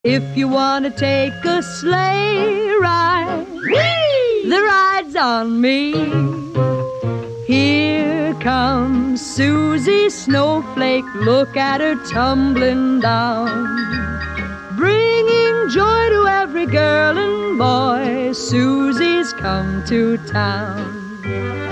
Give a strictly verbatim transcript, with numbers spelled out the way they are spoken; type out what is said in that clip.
If you want to take a sleigh ride, whee! The ride's on me. Here comes Susie Snowflake, look at her tumbling down, bringing joy to every girl and boy. Susie's come to town.